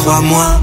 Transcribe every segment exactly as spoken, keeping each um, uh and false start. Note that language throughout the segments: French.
crois-moi.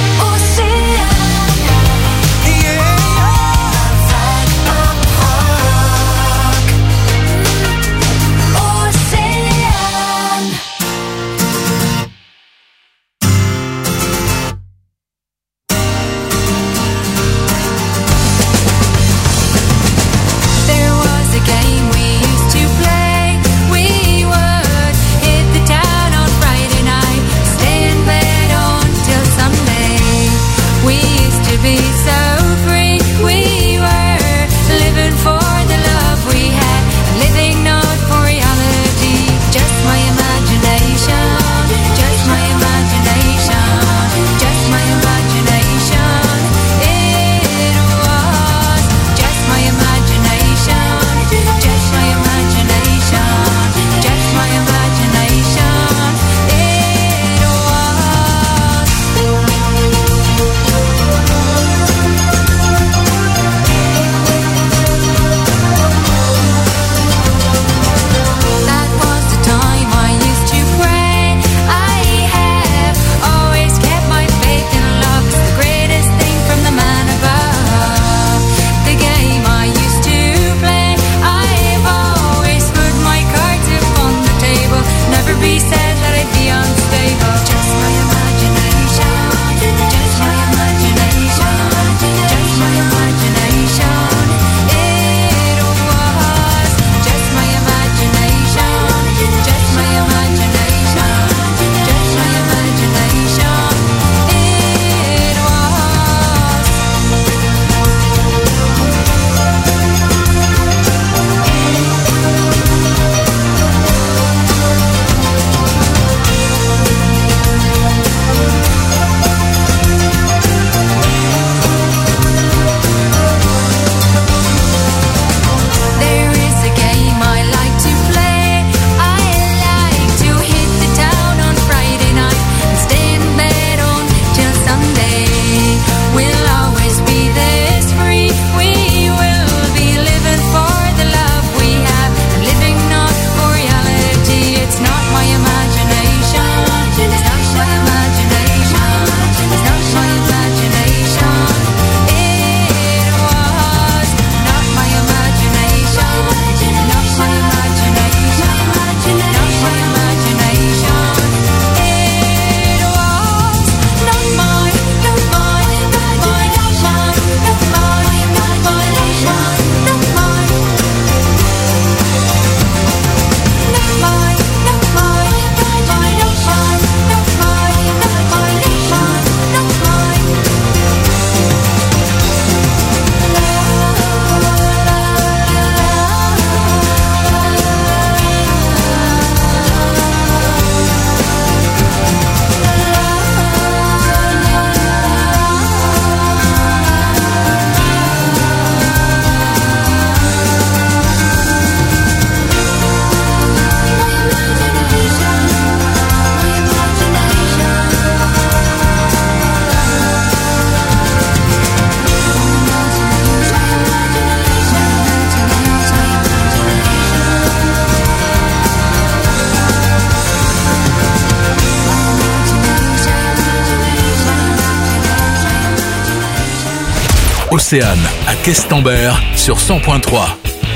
Océane à Questembert sur cent point trois.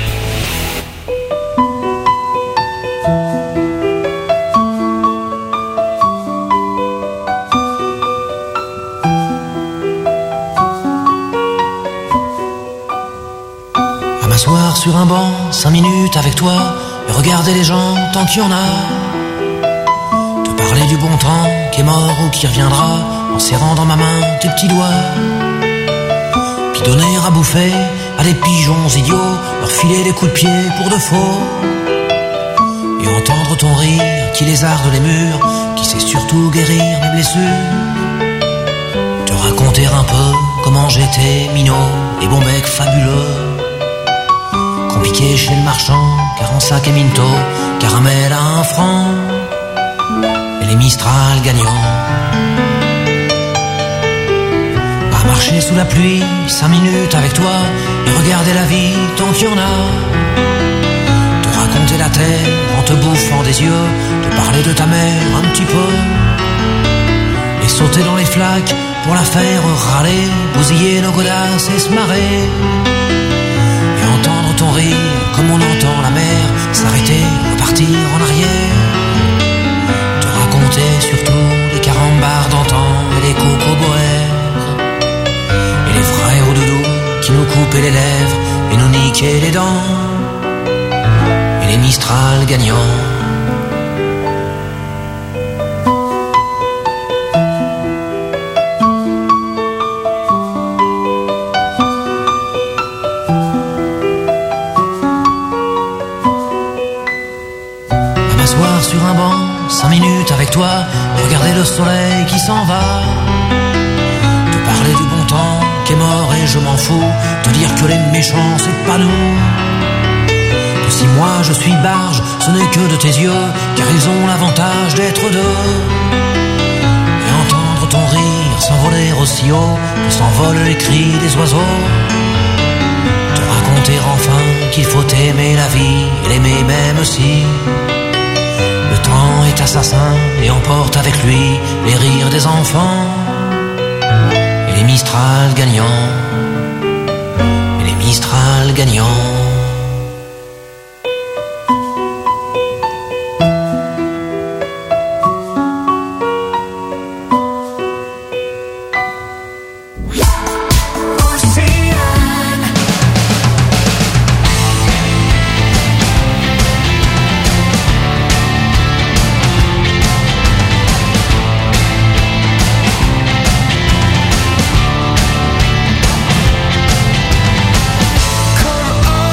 À m'asseoir sur un banc, cinq minutes avec toi, et regarder les gens tant qu'il y en a. Te parler du bon temps qui est mort ou qui reviendra, en serrant dans ma main tes petits doigts. Puis donner à bouffer à des pigeons idiots, leur filer des coups de pied pour de faux. Et entendre ton rire qui lézarde les murs, qui sait surtout guérir mes blessures. Te raconter un peu comment j'étais minot et bon bec fabuleux. Compliqué chez le marchand, car en sac et minto, caramel à un franc, et les Mistral gagnants. À marcher sous la pluie, cinq minutes avec toi, et regarder la vie tant qu'il y en a. Te raconter la terre en te bouffant des yeux, te parler de ta mère un petit peu. Et sauter dans les flaques pour la faire râler, bousiller nos godasses et se marrer. Et entendre ton rire comme on entend la mer s'arrêter, repartir en arrière. Te raconter surtout les carambars d'antan et les cocoboères. Et les frères au doudou qui nous coupaient les lèvres et nous niquaient les dents. Et les Mistral gagnants. Sur un banc, cinq minutes avec toi, regarder le soleil qui s'en va. Te parler du bon temps qui est mort et je m'en fous. Te dire que les méchants c'est pas nous. Que si moi je suis barge, ce n'est que de tes yeux, car ils ont l'avantage d'être deux. Et entendre ton rire s'envoler aussi haut que s'envolent les cris des oiseaux. Te raconter enfin qu'il faut aimer la vie et l'aimer même si le temps est assassin et emporte avec lui les rires des enfants. Et les Mistral gagnants. Et les Mistral gagnants. Come on.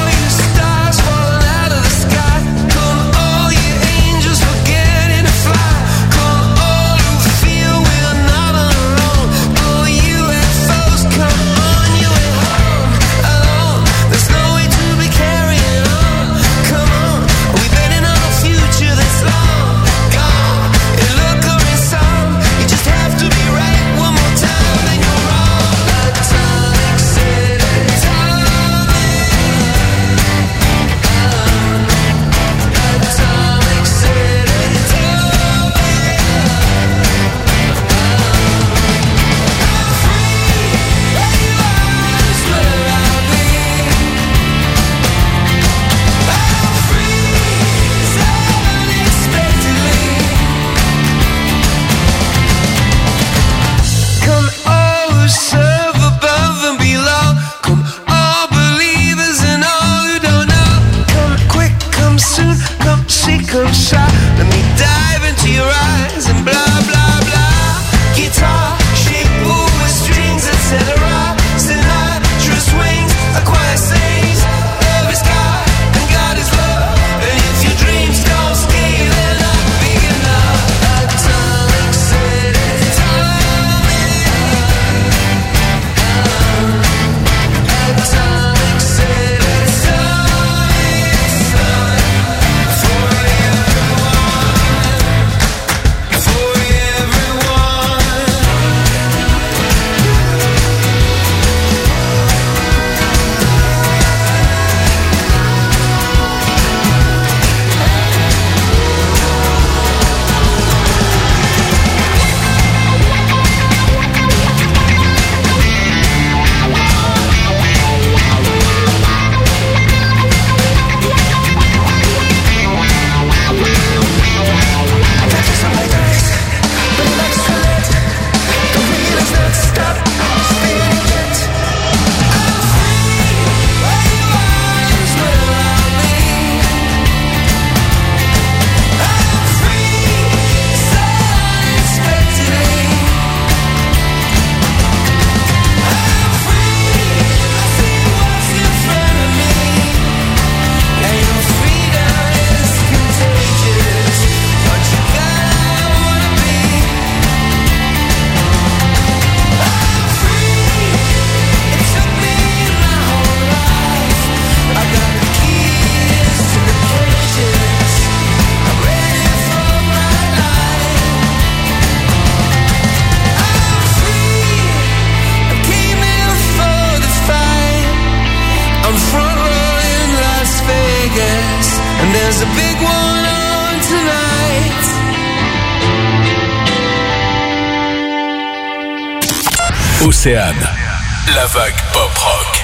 Océane, la vague pop-rock.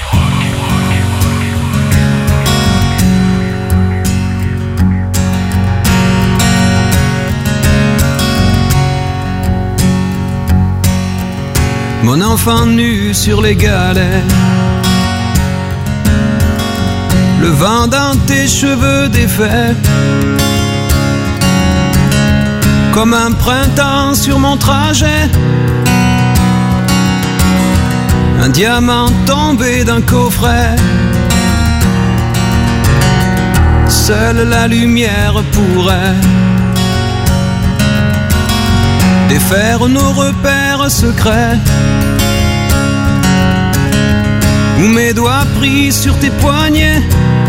Mon enfant nu sur les galets, le vent dans tes cheveux défaits, comme un printemps sur mon trajet, un diamant tombé d'un coffret. Seule la lumière pourrait défaire nos repères secrets, où mes doigts pris sur tes poignets.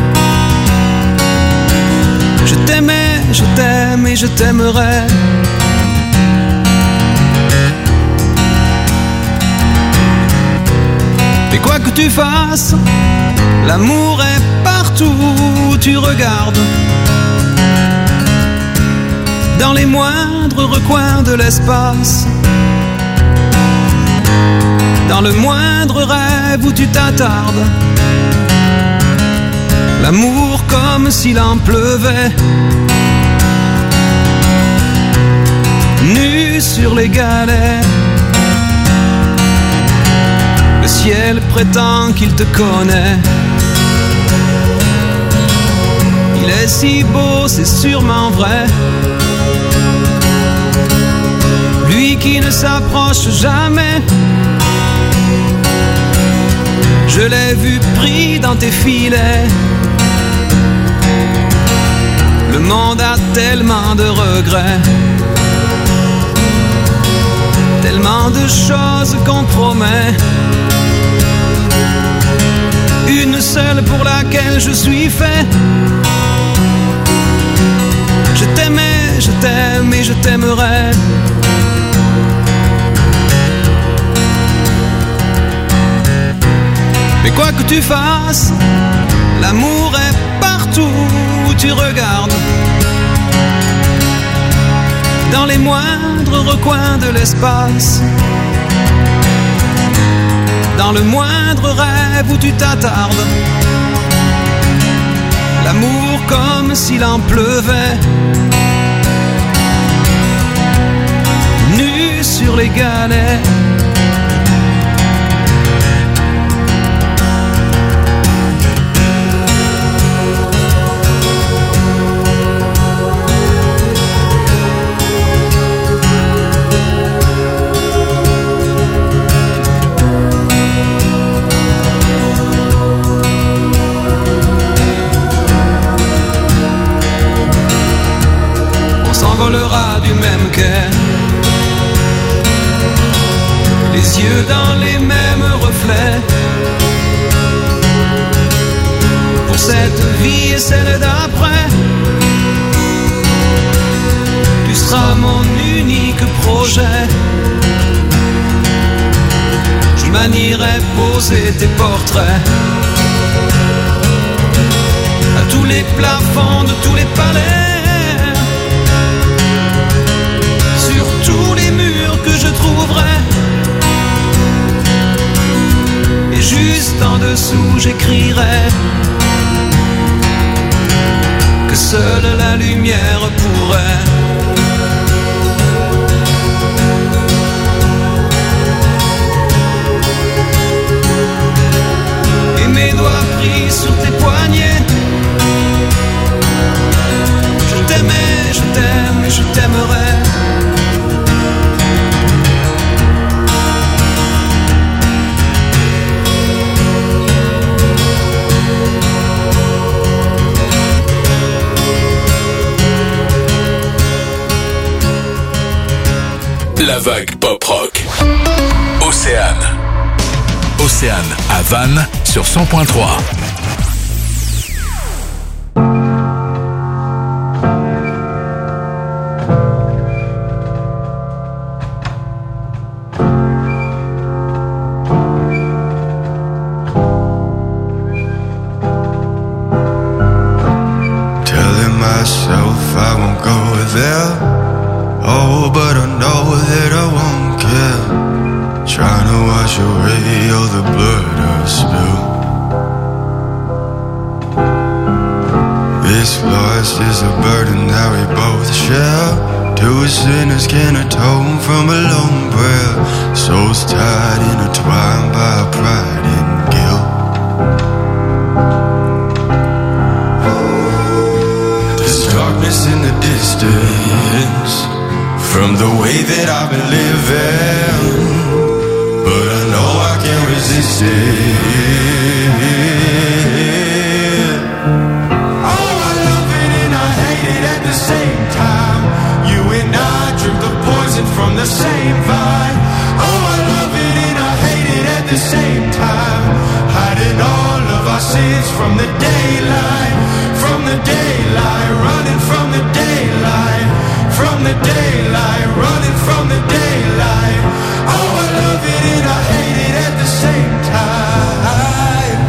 Je t'aimais, je t'aime et je t'aimerai. Et quoi que tu fasses, l'amour est partout où tu regardes, dans les moindres recoins de l'espace, dans le moindre rêve où tu t'attardes. L'amour comme s'il en pleuvait, nu sur les galets. Le ciel prétend qu'il te connaît. Il est si beau, c'est sûrement vrai. Lui qui ne s'approche jamais. Je l'ai vu pris dans tes filets. Le monde a tellement de regrets, tellement de choses qu'on promet. Une seule pour laquelle je suis fait. Je t'aimais, je t'aime et je t'aimerai. Mais quoi que tu fasses, l'amour est partout où tu regardes, dans les moindres recoins de l'espace, dans le moindre rêve où tu t'attardes. L'amour comme s'il en pleuvait, nu sur les galets. Volera du même quai, les yeux dans les mêmes reflets. Pour cette vie et celle d'après, tu seras mon unique projet. Je manierai poser tes portraits à tous les plafonds de tous les palais, tous les murs que je trouverai. Et juste en dessous j'écrirai que seule la lumière pourrait et mes doigts pris sur tes poignets. Je t'aimais, je t'aime et je t'aimerai. La vague pop-rock. Océane. Océane à Vannes sur cent point trois. Telling myself I won't go there. Oh, but I know that I won't care. Trying to watch wash away all the blood I've spilled. This loss is a burden that we both share. Two sinners can atone from a lone prayer. Souls tied, intertwined by pride and guilt. There's darkness in the distance from the way that I've been living, but I know I can't resist it. Oh, I love it and I hate it at the same time. You and I drink the poison from the same vine. Oh, I love it and I hate it at the same time. Hiding all of our sins from the daylight, from the daylight, running from the daylight, from the daylight, running from the daylight. Oh, I love it and I hate it at the same time.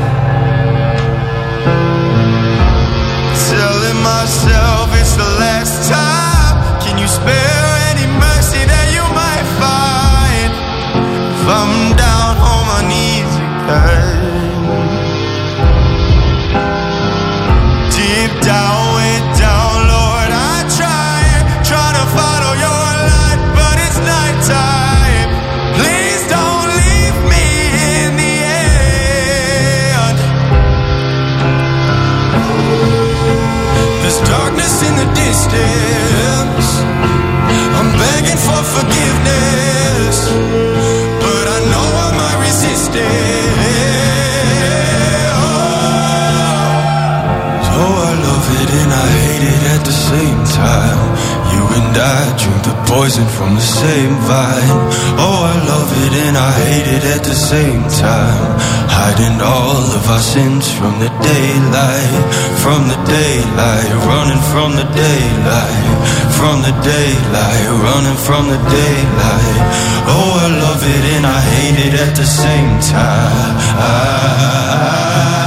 Telling myself it's the last time. Can you spare any mercy that you might find? If I'm down on my knees again, deep down, way down, Lord, I try, try to follow your light, but it's nighttime. Please don't leave me in the end. There's darkness in the distance. I'm begging for forgiveness, but I know I might resist it. Oh, so I love it and I hate it at the same time. You and I drink the poison from the same vine. Oh, I love it and I hate it at the same time. Hiding all of our sins from the daylight, from the daylight, running from the daylight, from the daylight, running from the daylight. Oh, I love it and I hate it at the same time. I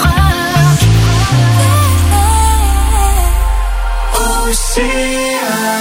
Océane.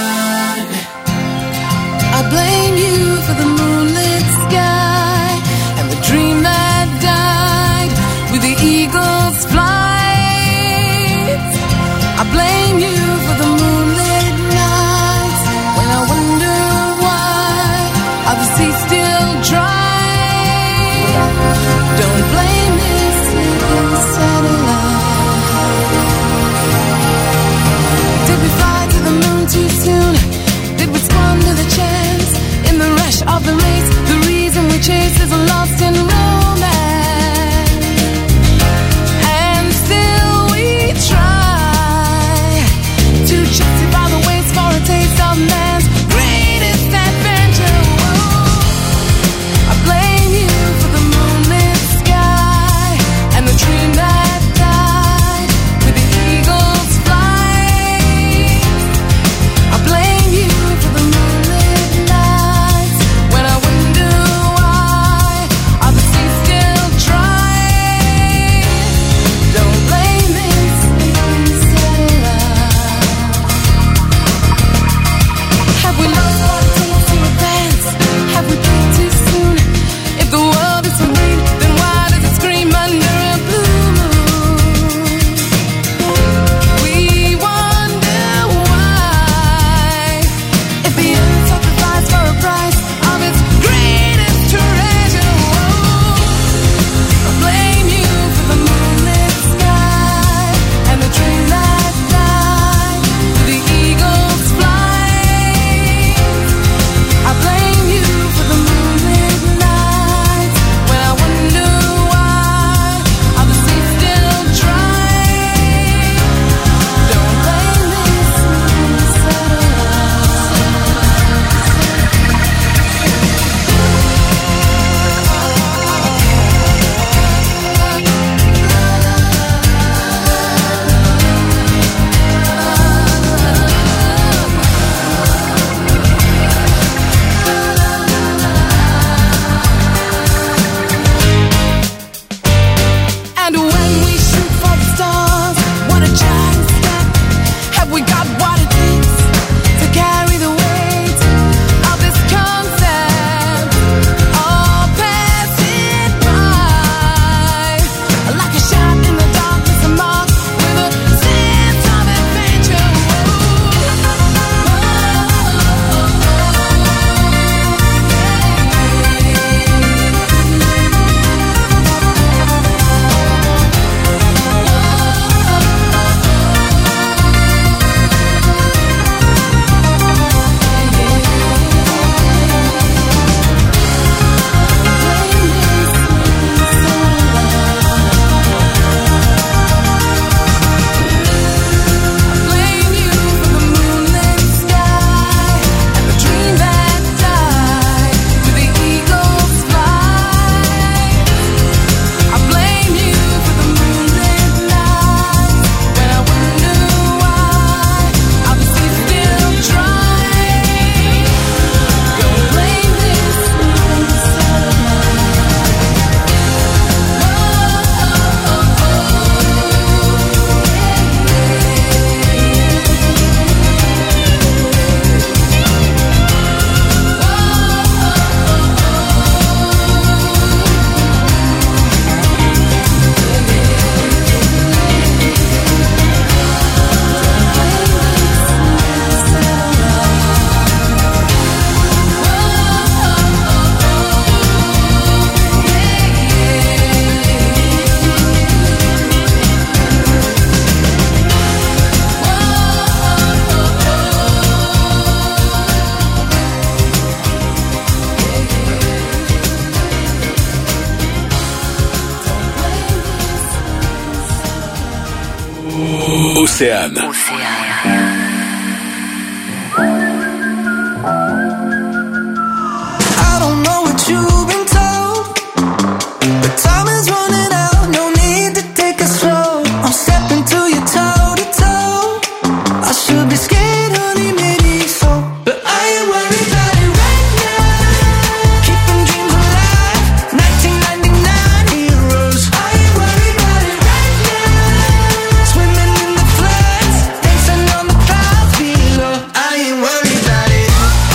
Océane. I don't know what you've been told, but time is running out, no need to take it slow. I'm stepping to you toe to toe. I should be scared, honey, maybe so, but I ain't worried about it right now. Keeping dreams alive, nineteen ninety-nine heroes. I ain't worried about it right now. Swimming in the floods, dancing on the clouds below. I ain't worried about it.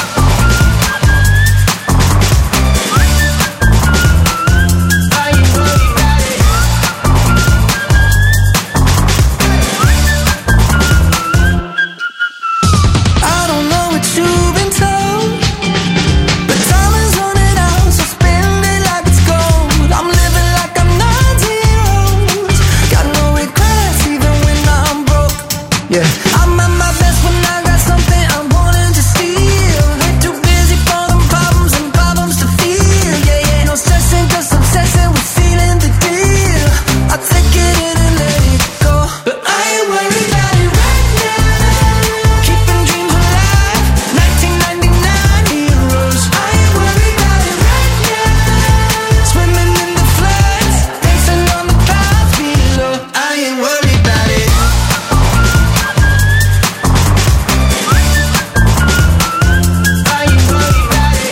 I don't know what you've been told, but time is running out, so spend it like it's gold. I'm living like I'm nine zeros, got no regrets even when I'm broke. Yeah, I'm at my best when I got something I'm wanting to steal. Way too busy for them problems and problems to feel. Yeah, yeah, no stressing, just obsessing with sealing the deal. I take it in and let it go, but I ain't worried about it right now. Keeping dreams alive, nineteen ninety-nine heroes. I ain't worried about it right now. Swimming in the floods, dancing on the clouds below. I ain't worried about it. I ain't worried about it.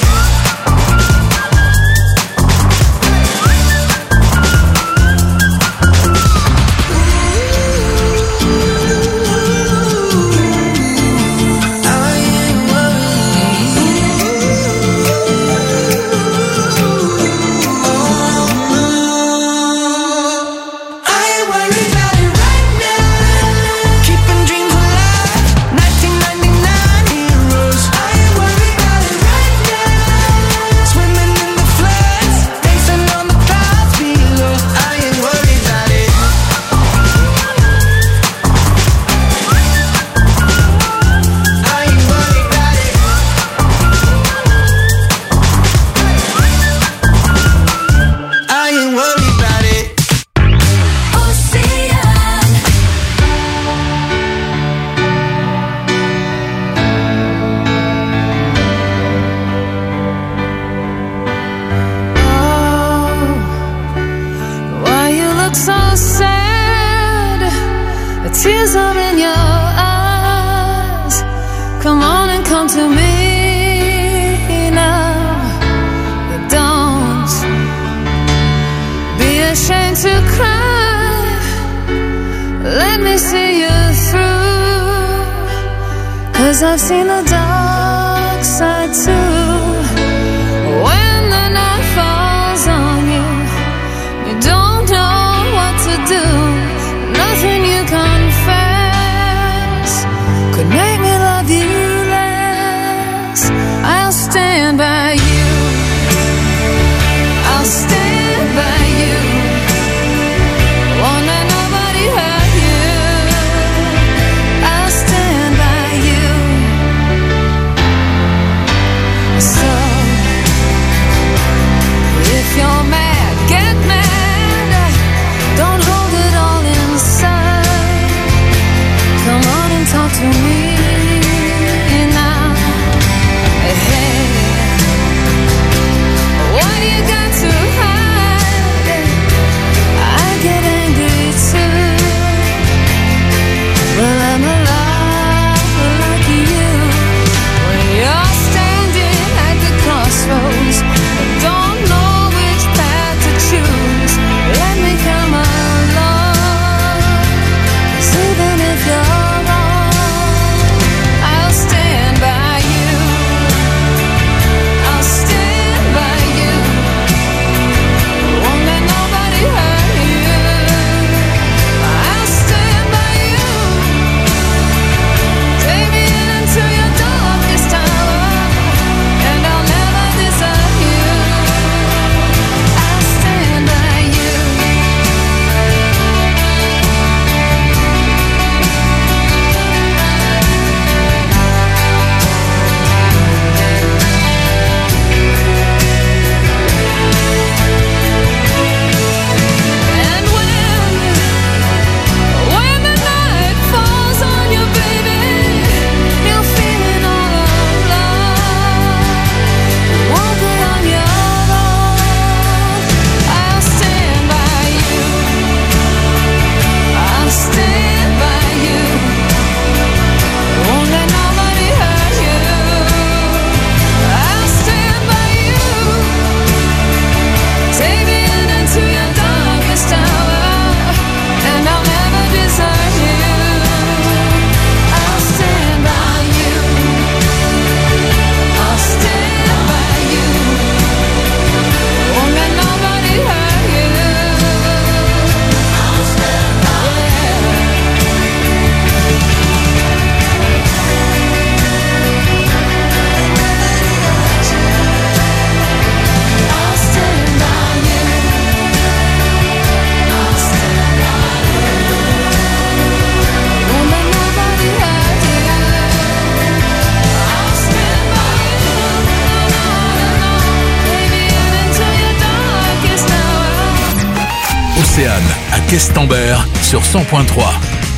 I ain't worried about it right now. Keeping dreams alive, nineteen ninety-nine heroes. I ain't worried about it right now. Swimming in the floods, dancing on the clouds below. I ain't worried about it. I ain't worried about it. I ain't worried about it. Why you look so sad? The tears are in your eyes. Come on and come to me now. You don't be ashamed to cry. Let me see you through, 'cause I've seen the dark side too. When the night falls on you, you don't know what to do. Nothing you confess could make me love you less. I'll stand by you. I'll stand by you. Won't let nobody hurt you. I'll stand by you. So if you're mad, get mad. Don't hold it all inside. Come on and talk to me now. Hey, what do you got to hide? I get angry too. Well, I'm alive like you. When you're standing at the crossroads, don't know which path to choose. Let me come along, 'cause even if you're wrong, Questembert sur cent point trois.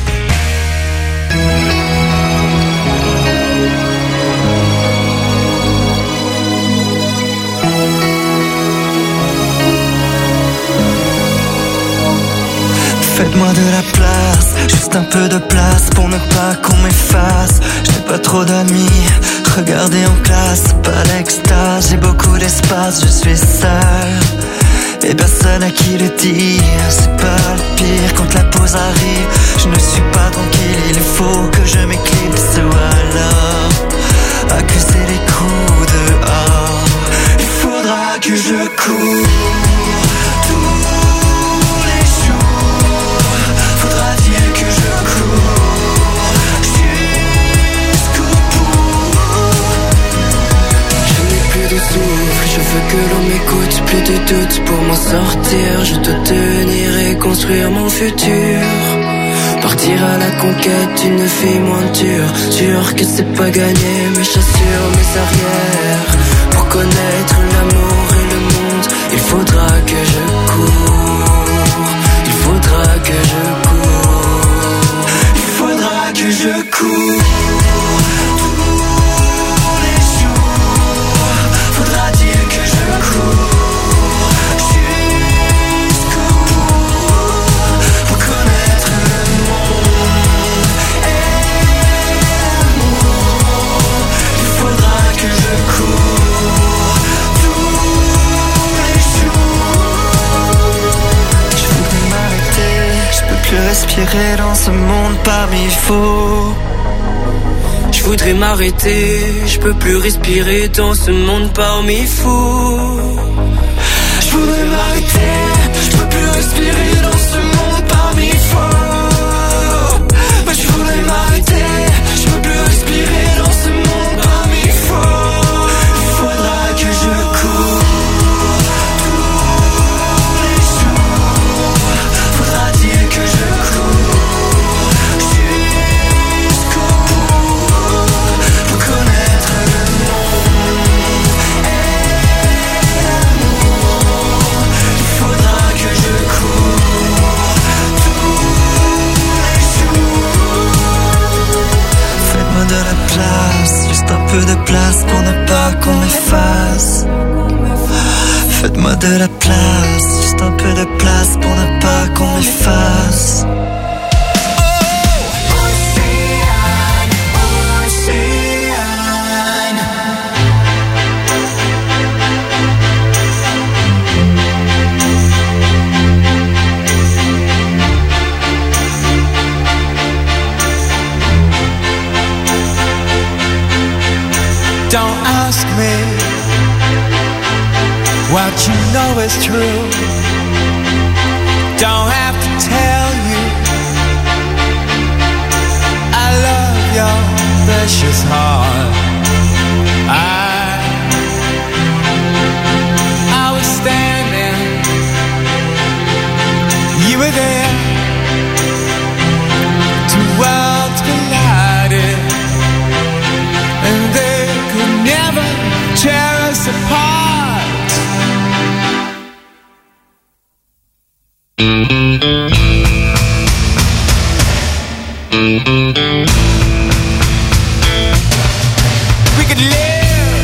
Faites-moi de la place, juste un peu de place pour ne pas qu'on m'efface. Je n'ai pas trop d'amis, regardez en classe, pas l'extase. J'ai beaucoup d'espace, je suis seul et personne à qui le dire. C'est pas le pire quand la pause arrive. Je ne suis pas tranquille, il faut que je m'éclipse ou alors accuser les coups dehors. Il faudra que je cours tous les jours. Faudra-t-il que je cours jusqu'au bout? Je n'ai plus de souffle, je veux que l'on m'écoute. Plus de doute pour m'en sortir. Je dois tenir et construire mon futur. Partir à la conquête d'une vie moins dure. Sûr que c'est pas gagné, mes chaussures, mes arrières. Pour connaître l'amour et le monde, il faudra que je cours. Il faudra que je cours. Il faudra que je cours tous les jours. Faudra-t-il que je cours jusqu'au bout pour connaître le monde et l'amour? Il faudra que je cours tous les jours. Je voudrais m'arrêter, je peux plus respirer dans ce monde parmi faux. Je voudrais m'arrêter, je peux plus respirer dans ce monde parmi fous. Je voudrais m'arrêter, je peux plus respirer dans ce monde parmi faux. Mais je voudrais m'arrêter, je peux plus respirer dans ce monde parmi faux. Il faudra que je cours tous les jours. Faudra-t-il que je cours jusqu'au bout pour connaître le monde et l'amour? Il faudra que je cours tous les jours. Faites-moi de la place, juste un peu de place pour ne pas qu'on m'efface. Faites-moi de la place, juste un peu de place pour ne pas qu'on m'efface. Don't ask me what you know is true. Don't have to tell you I love your precious heart. I I was standing, you were there. Two worlds collided, and they could never tear us apart. We could live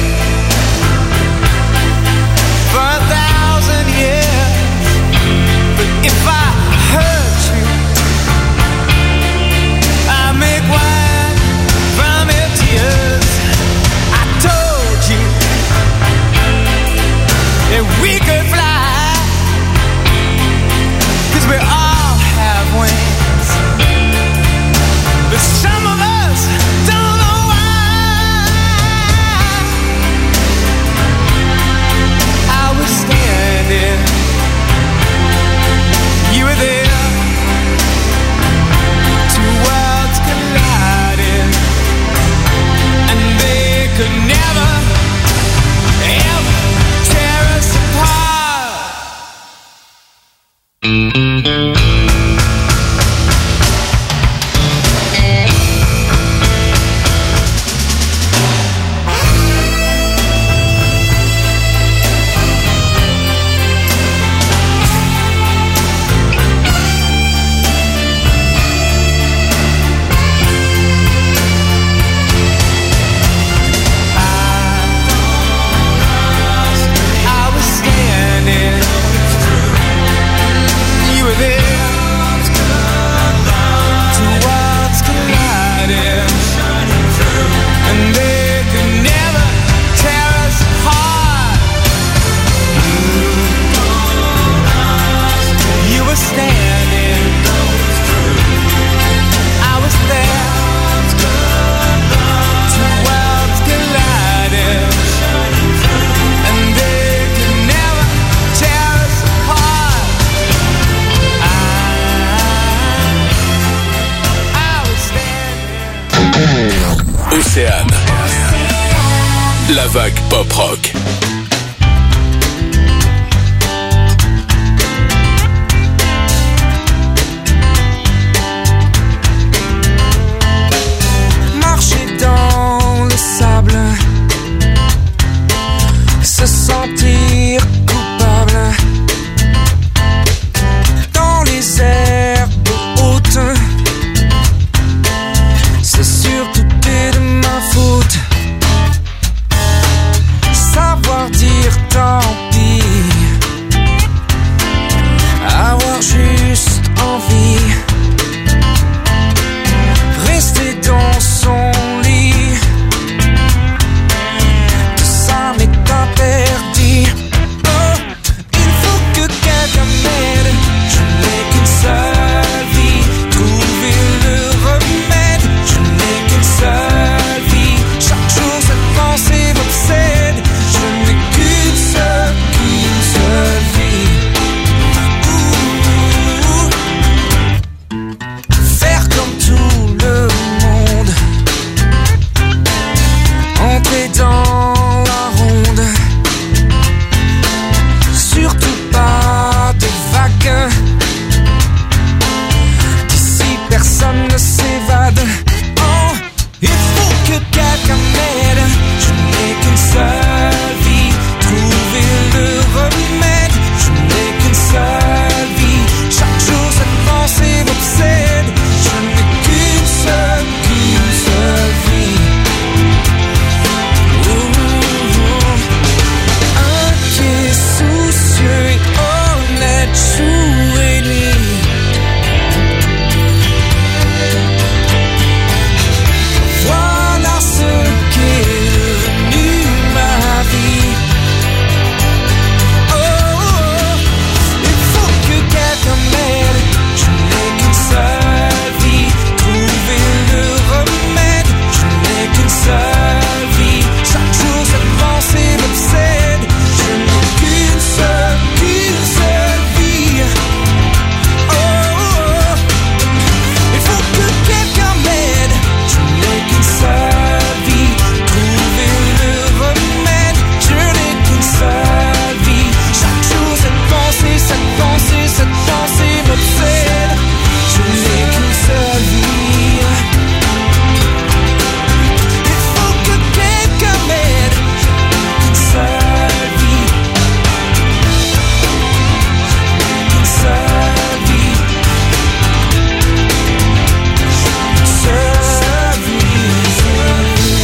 for a thousand years, but if I hurt you, I make wine from your tears. I told you that we could fly, 'cause we all have wings, but some of us Océane. La vague pop rock. Marcher dans le sable, se sentir coupable dans les herbes hautes, c'est surtout de ma faute. Savoir dire tant pis, avoir juste envie, rester dans son lit, tout ça m'est interdit. Oh, il faut que quelqu'un m'aide, je n'ai qu'une seule vie, trouver le remède, je n'ai qu'une seule vie, chaque jour cette pensée m'obsède, je n'ai qu'une seule, qu'une seule vie. Ouh. Faire comme tout le monde, entrer dans la ronde, surtout pas de vagues, d'ici personne ne s'évade. Oh, il faut que quelqu'un m'aide, je n'ai qu'une seule vie, trouver le remède, je n'ai qu'une seule vie, chaque jour cette pensée m'obsède, je n'ai qu'une seule, qu'une seule vie. Ouh, inquiet, soucieux et honnête, jour et nuit. Voilà ce qu'est devenu ma vie. Oh, oh, il faut que quelqu'un m'aide, je n'ai qu'une seule vie, trouver le remède, je n'ai qu'une seule vie, chaque jour cette pensée m'obsède, je n'ai qu'une seule, qu'une seule vie. Oh, oh, il faut que quelqu'un m'aide, je n'ai qu'une seule vie, trouver le remède, je n'ai qu'une seule vie, chaque jour cette pensée, cette pensée, cette pensée m'obsède, je n'ai qu'une seule vie. Il faut que quelqu'un m'aide, qu'une seule vie, qu'une seule vie, seule vie, seule vie.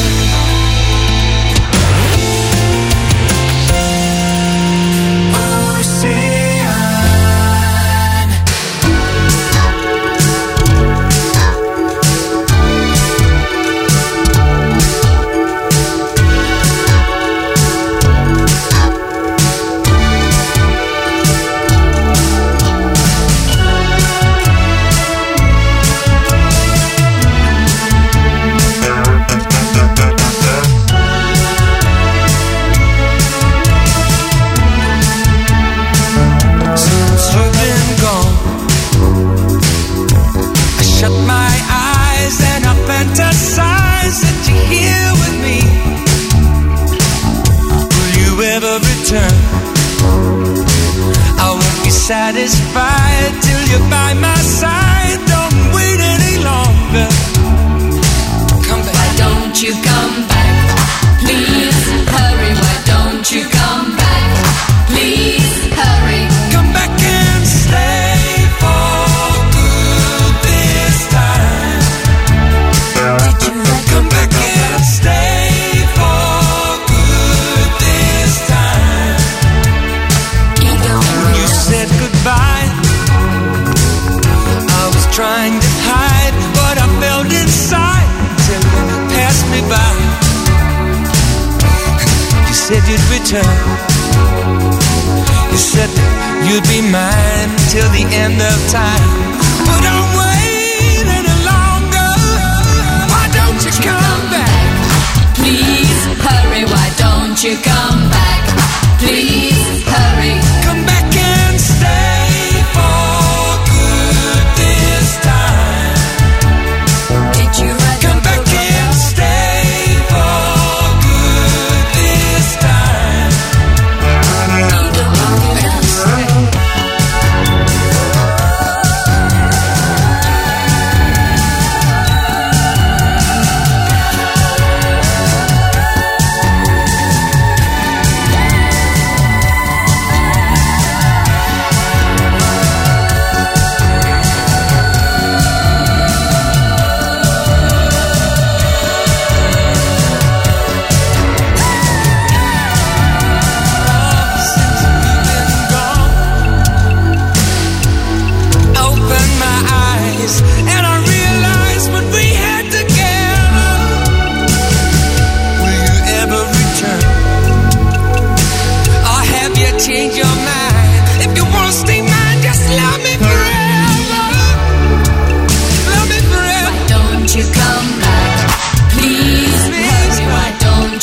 Since you've been gone, I shut my eyes and I fantasize that you're here with me. Will you ever return? I won't be satisfied till you're by my side. Don't wait any longer. Come back. Why don't you come back? Please hurry, why don't you come back? Please hurry. Come back and stay for good this time. Come back and stay for good this time. You said goodbye, I was trying to hide what I felt inside till you passed me by. You said you'd return, you said that you'd be mine till the end of time. But don't wait any longer. Why don't you come back? Please hurry, why don't you come back? Please hurry. Come back and stay for good this time. Did you write Come the back book? and stay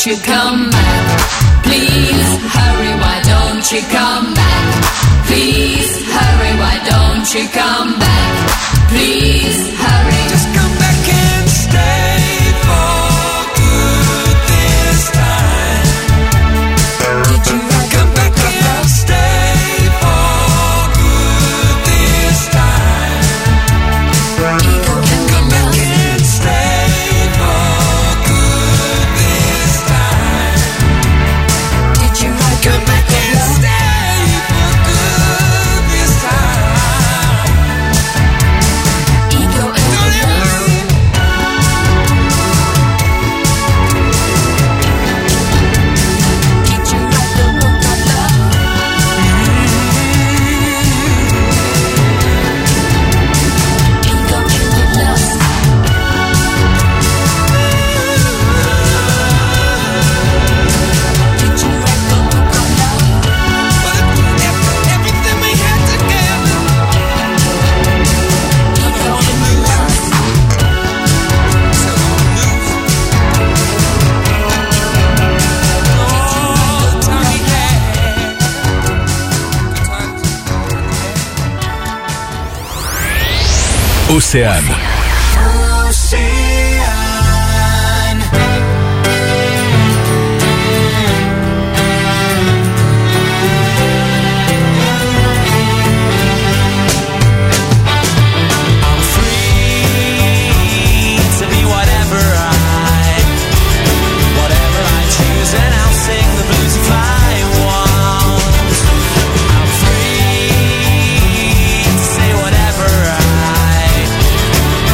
you come back? Please hurry, why don't you come back? Please hurry, why don't you come back? Please hurry. Just come back and stay for good this time. Did you Come back and stay for good this time. Come back and stay for good this time. Did you Come back and stay for good this time. ego and Don't ever leave. Did you write the book of love? Ego and love. Did you write the book of love? Everything we had together. Ego and love. Océane. I'm free to be whatever I, whatever I choose, and I'll sing the blues if I want. I'm free to say whatever I,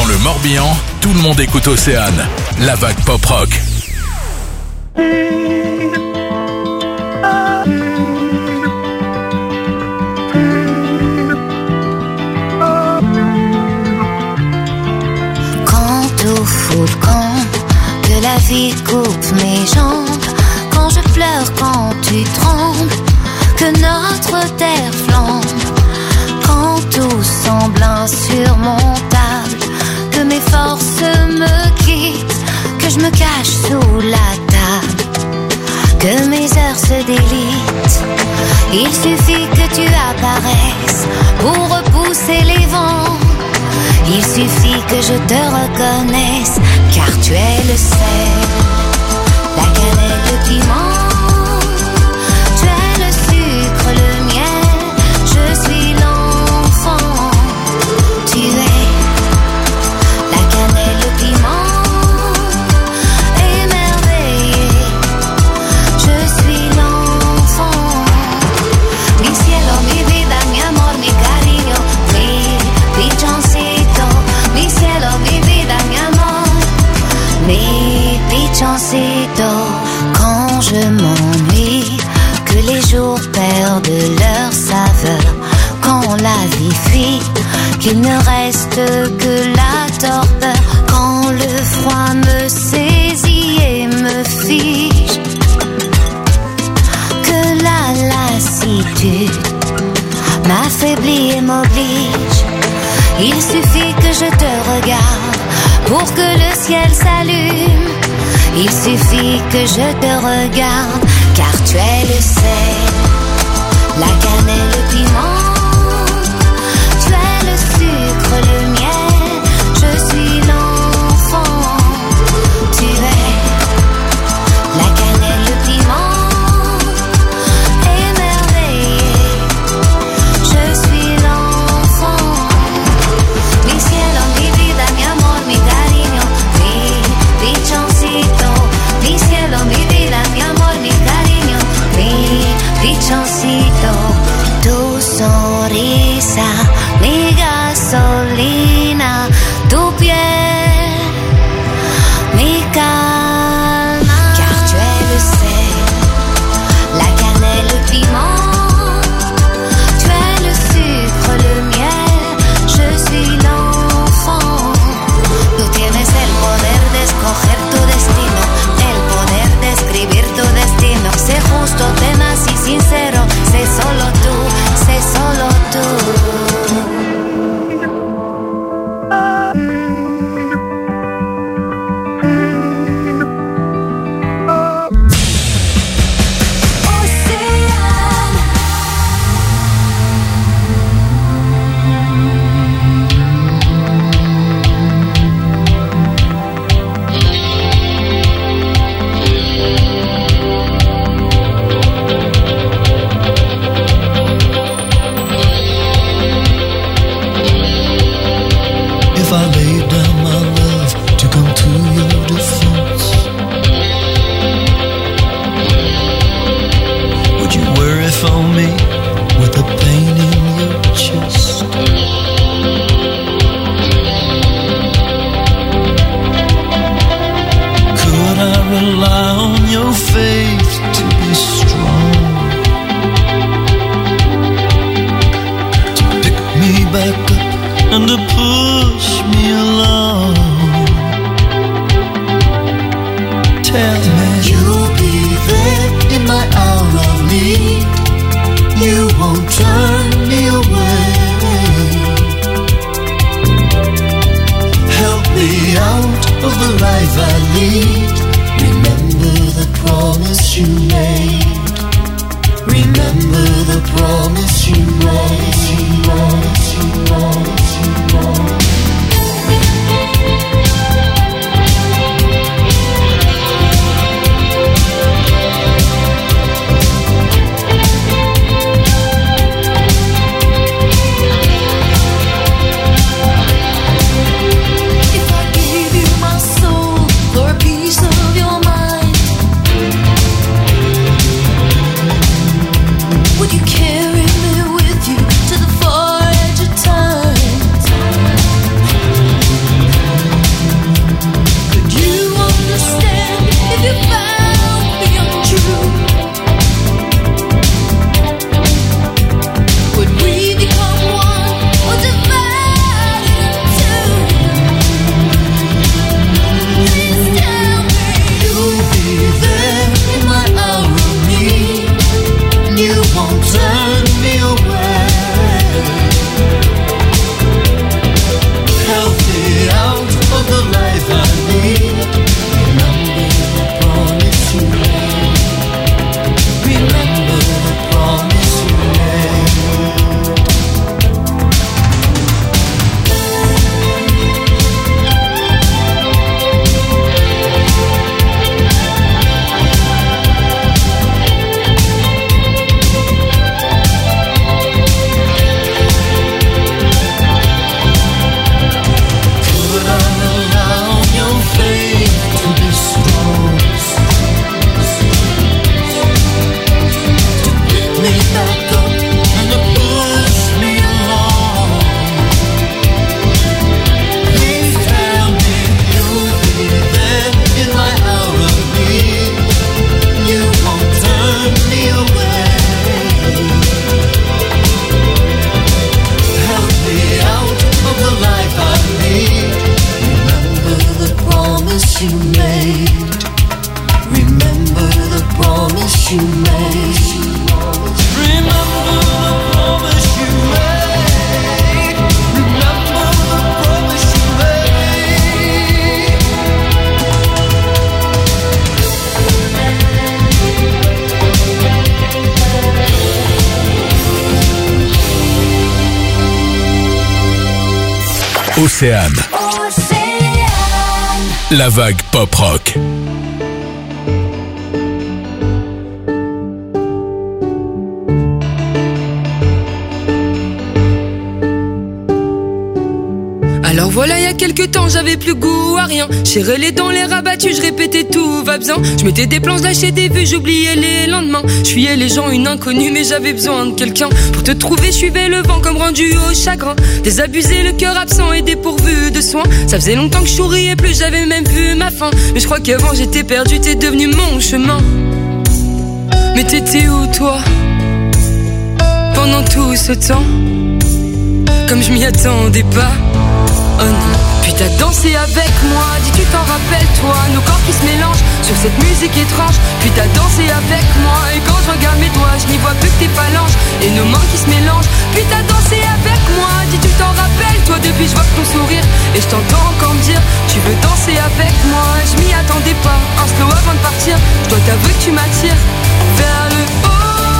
le Morbihan, tout le monde écoute Océane. La vague pop rock. Quand au fond de camp, que la vie coupe mes jambes, quand je pleure, quand tu trembles, que notre terre flambe, quand tout semble insurmontable, que mes forces me quittent, que je me cache sous la table, que mes heures se délitent. Il suffit que tu apparaisses pour repousser les vents. Il suffit que je te reconnaisse, car tu es le sel, la cannelle, le piment. Tu es le sucre, le miel, je suis l'enfant. Tu es la cannelle, le piment, émerveillé, je suis l'enfant. Mi cielo, mi vida, mi amor, mi cariño, mi pichoncito. Mi cielo, mi vida, mi amor, mi pichoncito. Quand je m'ennuie, que les jours perdent leur saveur, quand la vie fuit, qu'il ne reste que la torpeur, quand le froid me saisit et me fige, que la lassitude m'affaiblit et m'oblige. Il suffit que je te regarde pour que le ciel s'allume. Il suffit que je te regarde, car tu es le sel, la cannelle, le piment. Tu es le sucre, le miel, je suis l'enfant. Tu es la cannelle, le piment, émerveillé, je suis l'enfant. Mi cielo, mi vida, mi amor, mi cariño, mi pichoncito. Mi cielo, mi vida, mi amor, mi cariño, mi pichoncito. Tu sonrisa, mi gasolina, tu piel, mi calma. Car tu es le sel, la cannelle, le piment. Tu es le sucre, le miel, je suis l'enfant. Tú tienes el poder de escoger tu destino, el poder de escribir tu destino. Sé justo, tenaz y sincero, sé solo tú, sé solo tú. If I laid down my love to come to your defense, would you worry for me with the pain in your chest? Could I rely on your faith to be strong, to pick me back up and to push me along? Tell me you'll be there in my hour of need. You won't turn me away. Help me out of the life I lead. Remember the promise you made. Remember the promise you made. You promise, you promise, you promise. If I gave you my soul for a piece of your mind, would you carry me with you to the far edge of time? Océane. La vague pop rock. Alors voilà, il y a quelques temps, j'avais plus goût à rien. J'ai les dents, les rabattus, je répétais tout va bien. Je mettais des plans, lâchais des vues, j'oubliais les lendemains. Je fuyais les gens, une inconnue, mais j'avais besoin de quelqu'un. Pour te trouver, je suivais le vent comme rendu au chagrin. Désabusé, le cœur absent et dépourvu de soins. Ça faisait longtemps que je souriais plus, j'avais même vu ma fin. Mais je crois qu'avant j'étais perdu, t'es devenu mon chemin. Mais t'étais où toi pendant tout ce temps? Comme je m'y attendais pas. Oh non. Puis t'as dansé avec moi, dis tu t'en rappelles toi, nos corps qui se mélangent sur cette musique étrange. Puis t'as dansé avec moi, et quand je regarde mes doigts, je n'y vois plus que tes phalanges et nos mains qui se mélangent. Puis t'as dansé avec moi, dis tu t'en rappelles toi, depuis je vois ton sourire et je t'entends encore me dire tu veux danser avec moi. Je m'y attendais pas, un slow avant de partir, je dois t'avouer que tu m'attires vers le haut.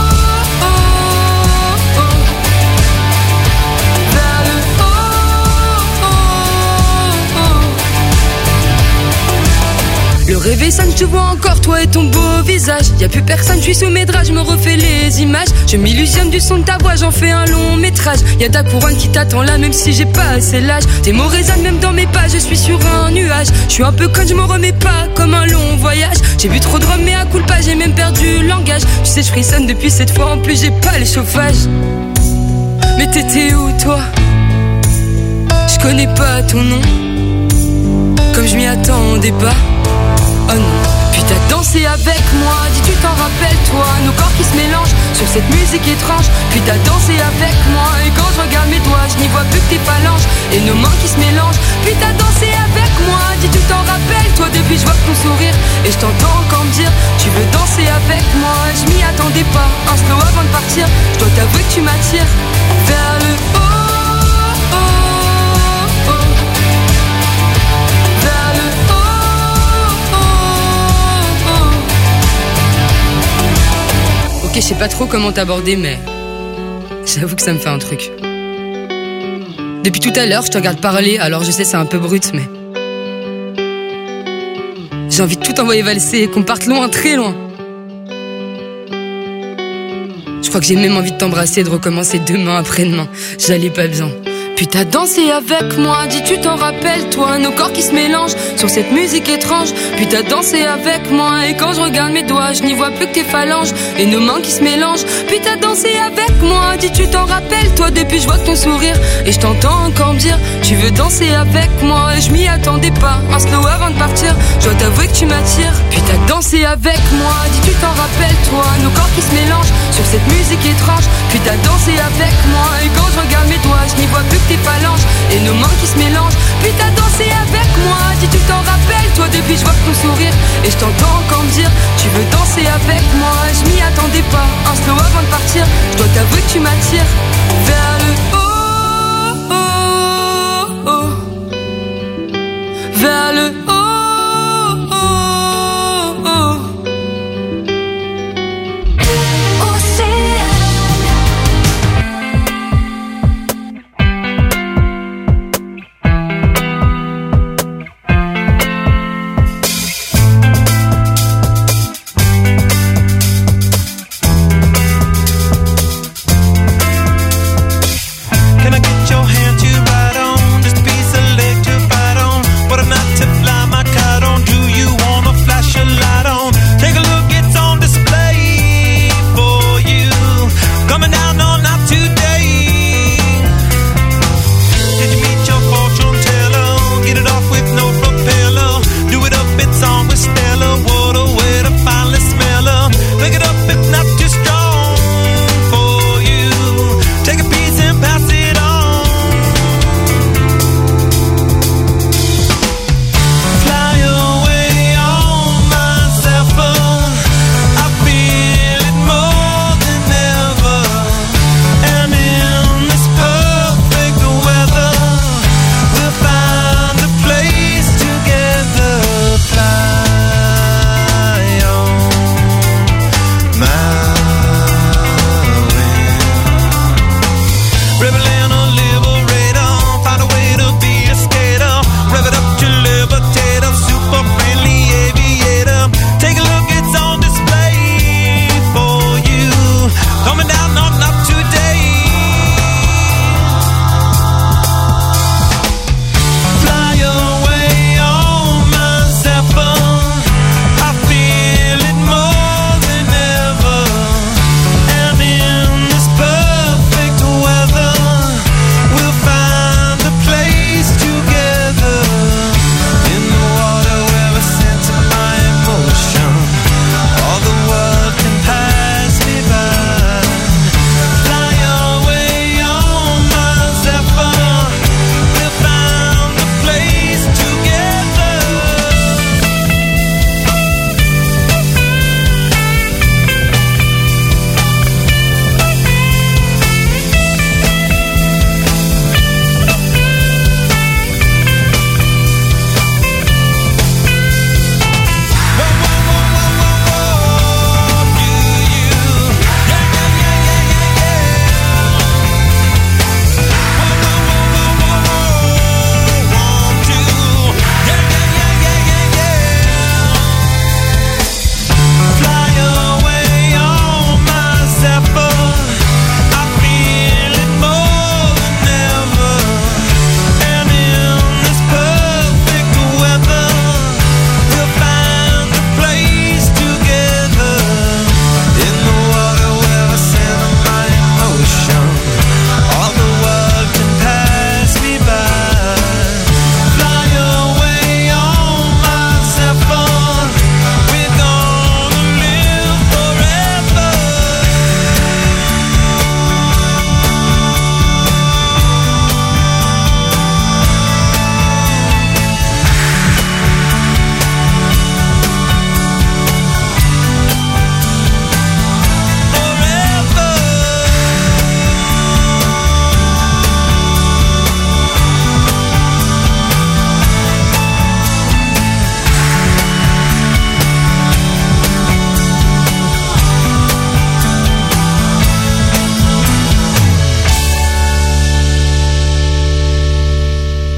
Le réveil sonne, je te vois encore, toi et ton beau visage. Y'a plus personne, je suis sous mes draps, je me refais les images. Je m'illusionne du son de ta voix, j'en fais un long métrage. Y'a ta couronne qui t'attend là, même si j'ai pas assez l'âge. Tes mots résonnent même dans mes pas, je suis sur un nuage. Je suis un peu conne, je me remets pas, comme un long voyage. J'ai bu trop de rhum, mais à coup pas, j'ai même perdu le langage. Tu sais, je frissonne depuis cette fois, en plus j'ai pas le chauffage. Mais t'étais où toi? Je connais pas ton nom, comme je m'y attendais pas. Oh non. Puis t'as dansé avec moi, dis tu t'en rappelles toi, nos corps qui se mélangent sur cette musique étrange. Puis t'as dansé avec moi, et quand je regarde mes doigts, je n'y vois plus que tes phalanges et nos mains qui se mélangent. Puis t'as dansé avec moi, dis tu t'en rappelles toi, depuis je vois ton sourire et je t'entends encore me dire tu veux danser avec moi. Je m'y attendais pas, un slow avant de partir, je dois t'avouer que tu m'attires vers le haut. Ok, je sais pas trop comment t'aborder, mais j'avoue que ça me fait un truc. Depuis tout à l'heure, je te regarde parler, alors je sais c'est un peu brut, mais j'ai envie de tout envoyer valser et qu'on parte loin, très loin. Je crois que j'ai même envie de t'embrasser et de recommencer demain après-demain. J'allais pas bien. Puis t'as dansé avec moi, dis tu t'en rappelles toi, nos corps qui se mélangent sur cette musique étrange. Puis t'as dansé avec moi, et quand je regarde mes doigts, je n'y vois plus que tes phalanges et nos mains qui se mélangent. Puis t'as dansé avec moi, dis tu t'en rappelles toi, depuis je vois ton sourire et je t'entends encore me dire tu veux danser avec moi. Et je m'y attendais pas, un slow avant de partir, je dois t'avouer que tu m'attires. Puis t'as dansé avec moi, dis tu t'en rappelles toi, nos corps qui se mélangent sur cette musique étrange. Puis t'as dansé avec moi, et quand je regarde mes doigts, je n'y vois plus que tes phalanges et nos mains qui se mélangent. Puis t'as dansé avec moi, dis tu t'en rappelles toi, depuis je vois ton sourire et je t'entends encore me dire tu veux danser avec moi. Je m'y attendais pas, un slow avant de partir, je dois t'avouer que tu m'attires vers le haut.